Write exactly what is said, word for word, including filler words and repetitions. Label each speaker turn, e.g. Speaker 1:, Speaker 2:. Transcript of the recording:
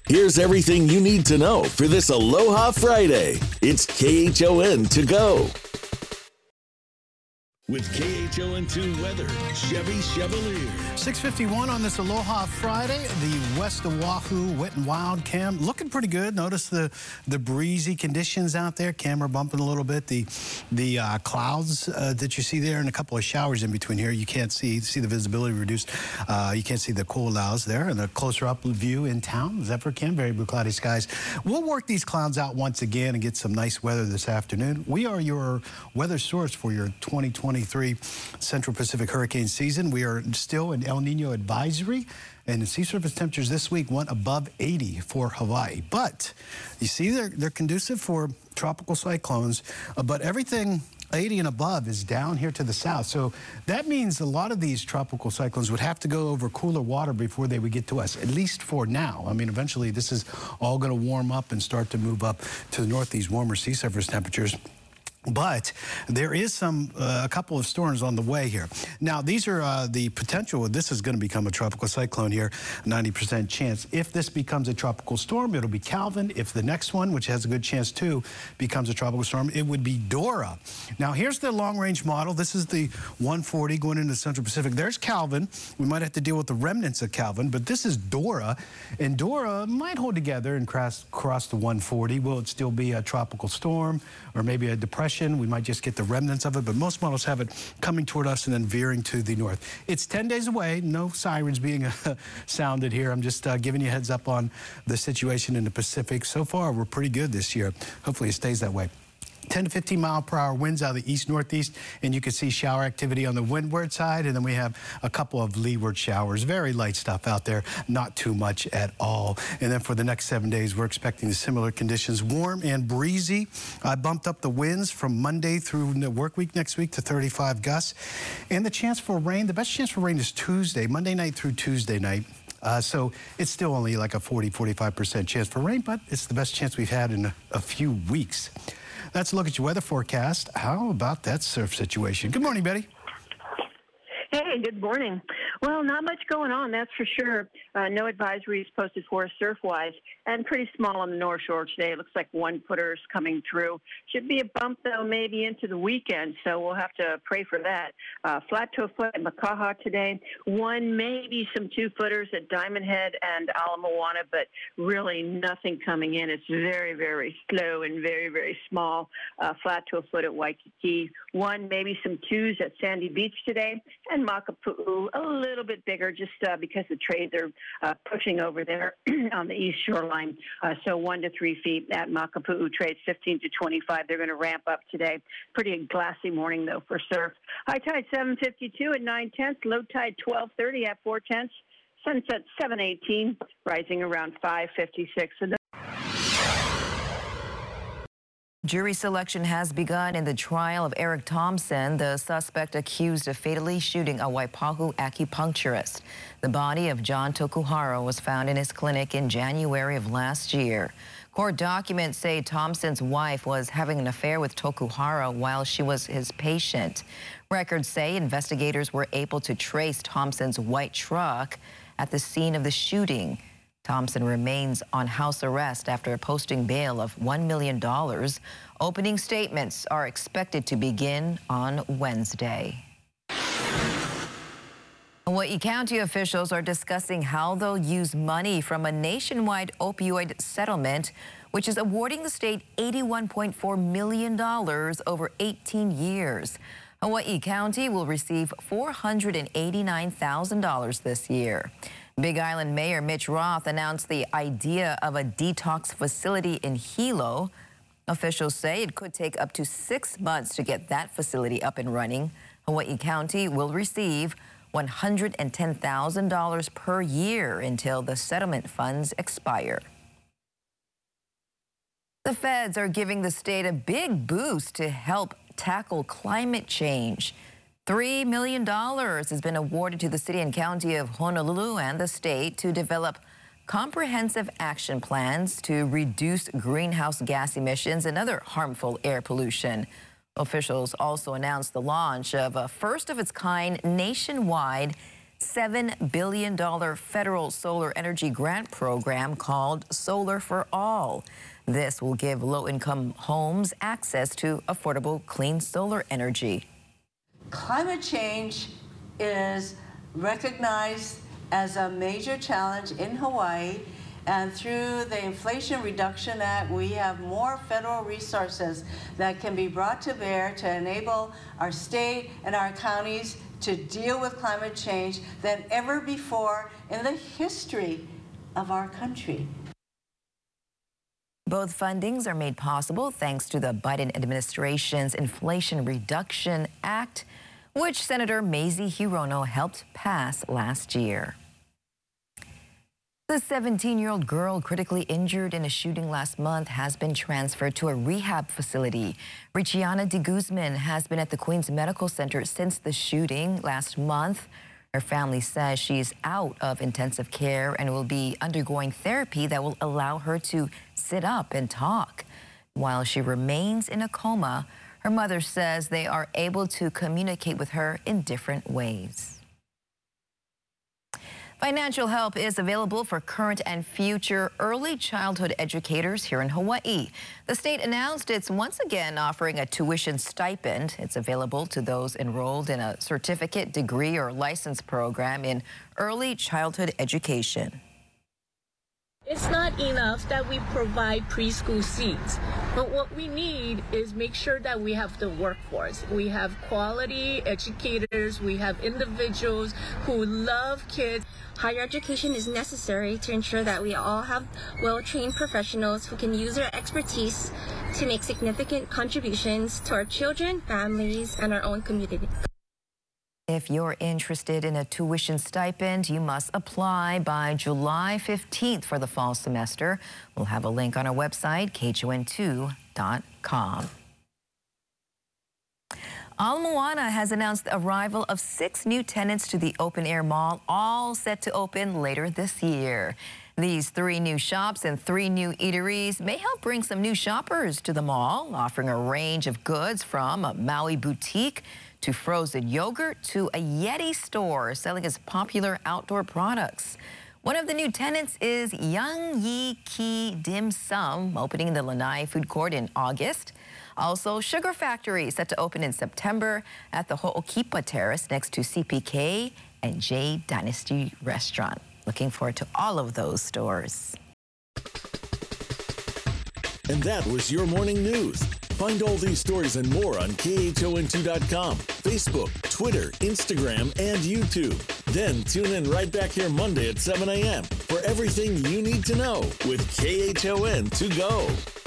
Speaker 1: Here's everything you need to know for this Aloha Friday. It's K H O N to go. With K H O N two weather, Chevy Chevalier.
Speaker 2: six fifty-one on this Aloha Friday. The West Oahu Wet and Wild Cam looking pretty good. Notice the the breezy conditions out there. Camera bumping a little bit. The the uh, clouds uh, that you see there and a couple of showers in between here. You can't see see the visibility reduced. Uh, you can't see the clouds there. And a closer up view in town. Zephyr Cam, very blue cloudy skies. We'll work these clouds out once again and get some nice weather this afternoon. We are your weather source for your twenty twenty-three Central Pacific hurricane season. We are still in El Nino advisory, and the sea surface temperatures this week went above eighty for Hawaii. But you see, they're, they're conducive for tropical cyclones, uh, but everything eighty and above is down here to the south. So that means a lot of these tropical cyclones would have to go over cooler water before they would get to us, at least for now. I mean, eventually this is all going to warm up and start to move up to the northeast, warmer sea surface temperatures. But there is some, uh, a couple of storms on the way here. Now, these are uh, the potential. This is going to become a tropical cyclone here, ninety percent chance. If this becomes a tropical storm, it'll be Calvin. If the next one, which has a good chance too, becomes a tropical storm, it would be Dora. Now, here's the long-range model. This is the one forty going into the Central Pacific. There's Calvin. We might have to deal with the remnants of Calvin, but this is Dora. And Dora might hold together and cross, cross the one forty. Will it still be a tropical storm or maybe a depression? We might just get the remnants of it, but most models have it coming toward us and then veering to the north. It's ten days away. No sirens being uh, sounded here. I'm just uh, giving you a heads up on the situation in the Pacific. So far, we're pretty good this year. Hopefully, it stays that way. ten to fifteen mile per hour winds out of the east northeast, and you can see shower activity on the windward side, and then we have a couple of leeward showers. Very light stuff out there, not too much at all. And then for the next seven days, we're expecting similar conditions, warm and breezy. I bumped up the winds from Monday through the work week next week to thirty-five gusts, and the chance for rain. The best chance for rain is Tuesday, Monday night through Tuesday night. Uh, so it's still only like a forty, forty-five percent chance for rain, but it's the best chance we've had in a, a few weeks. Let's look at your weather forecast. How about that surf situation? Good morning, Betty.
Speaker 3: Hey, good morning. Well, not much going on, that's for sure. Uh, no advisories posted for us surf-wise, and pretty small on the North Shore today. It looks like one-footers coming through. Should be a bump, though, maybe into the weekend, so we'll have to pray for that. Uh, flat to a foot at Makaha today. One, maybe some two-footers at Diamond Head and Ala Moana, but really nothing coming in. It's very, very slow and very, very small. Uh, flat to a foot at Waikiki. One, maybe some twos at Sandy Beach today, and Makapu'u a little bit bigger just uh, because the trades are uh, pushing over there on the east shoreline. Uh, so one to three feet at Makapu'u. Trades fifteen to twenty-five. They're going to ramp up today. Pretty glassy morning, though, for surf. High tide seven fifty-two at nine tenths. Low tide twelve thirty at four tenths. Sunset seven eighteen, rising around five fifty-six.
Speaker 4: Jury selection has begun in the trial of Eric Thompson, the suspect accused of fatally shooting a Waipahu acupuncturist. The body of John Tokuhara was found in his clinic in January of last year. Court documents say Thompson's wife was having an affair with Tokuhara while she was his patient. Records say investigators were able to trace Thompson's white truck at the scene of the shooting. Thompson remains on house arrest after posting bail of one million dollars. Opening statements are expected to begin on Wednesday. Hawaii County officials are discussing how they'll use money from a nationwide opioid settlement, which is awarding the state eighty-one point four million dollars over eighteen years. Hawaii County will receive four hundred eighty-nine thousand dollars this year. Big Island Mayor Mitch Roth announced the idea of a detox facility in Hilo. Officials say it could take up to six months to get that facility up and running. Hawaii County will receive one hundred ten thousand dollars per year until the settlement funds expire. The feds are giving the state a big boost to help tackle climate change. three million dollars has been awarded to the city and county of Honolulu and the state to develop comprehensive action plans to reduce greenhouse gas emissions and other harmful air pollution. Officials also announced the launch of a first-of-its-kind nationwide seven billion dollars federal solar energy grant program called Solar for All. This will give low-income homes access to affordable, clean solar energy.
Speaker 5: Climate change is recognized as a major challenge in Hawaii, and through the Inflation Reduction Act, we have more federal resources that can be brought to bear to enable our state and our counties to deal with climate change than ever before in the history of our country.
Speaker 4: Both fundings are made possible thanks to the Biden administration's Inflation Reduction Act, which Senator Mazie Hirono helped pass last year. The seventeen-year-old girl critically injured in a shooting last month has been transferred to a rehab facility. Richiana de Guzman has been at the Queens Medical Center since the shooting last month. Her family says she's out of intensive care and will be undergoing therapy that will allow her to sit up and talk. While she remains in a coma, her mother says they are able to communicate with her in different ways. Financial help is available for current and future early childhood educators here in Hawaii. The state announced it's once again offering a tuition stipend. It's available to those enrolled in a certificate, degree, or license program in early childhood education.
Speaker 6: It's not enough that we provide preschool seats, but what we need is make sure that we have the workforce. We have quality educators, we have individuals who love kids.
Speaker 7: Higher education is necessary to ensure that we all have well-trained professionals who can use their expertise to make significant contributions to our children, families, and our own community.
Speaker 4: If you're interested in a tuition stipend, you must apply by July fifteenth for the fall semester. We'll have a link on our website, K H O N two dot com. Ala Moana has announced the arrival of six new tenants to the open-air mall, all set to open later this year. These three new shops and three new eateries may help bring some new shoppers to the mall, offering a range of goods from a Maui boutique to frozen yogurt to a Yeti store selling its popular outdoor products. One of the new tenants is Young Yi Ki Dim Sum, opening in the Lanai Food Court in August. Also, Sugar Factory set to open in September at the Ho'okipa Terrace next to C P K and J Dynasty Restaurant. Looking forward to all of those stores.
Speaker 1: And that was your morning news. Find all these stories and more on K H O N two dot com, Facebook, Twitter, Instagram, and YouTube. Then tune in right back here Monday at seven a m for everything you need to know with K H O N to go.